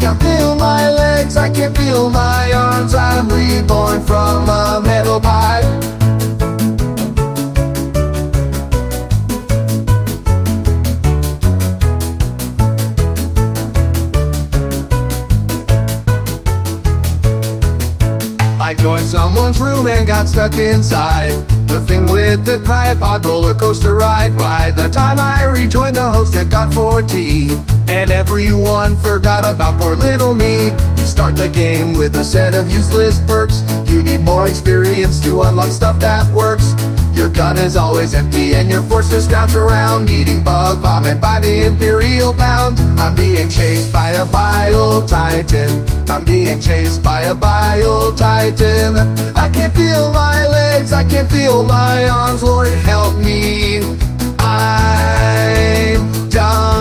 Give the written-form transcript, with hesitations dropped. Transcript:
can't feel my legs, I can't feel my arms. I'm reborn from a metal pipe. I joined someone's room and got stuck inside the thing with the tripod roller coaster ride. By the time I rejoined, the host had got 4T, and everyone forgot about poor little me. You start the game with a set of useless perks. You need more experience to unlock stuff that works. Your gun is always empty and you're forced to scrounge around, eating bug vomit by the Imperial pound. I'm being chased by a bile titan. I'm being chased by a bile titan. I can't feel my legs, I can't feel my arms. Lord help me, I'm done.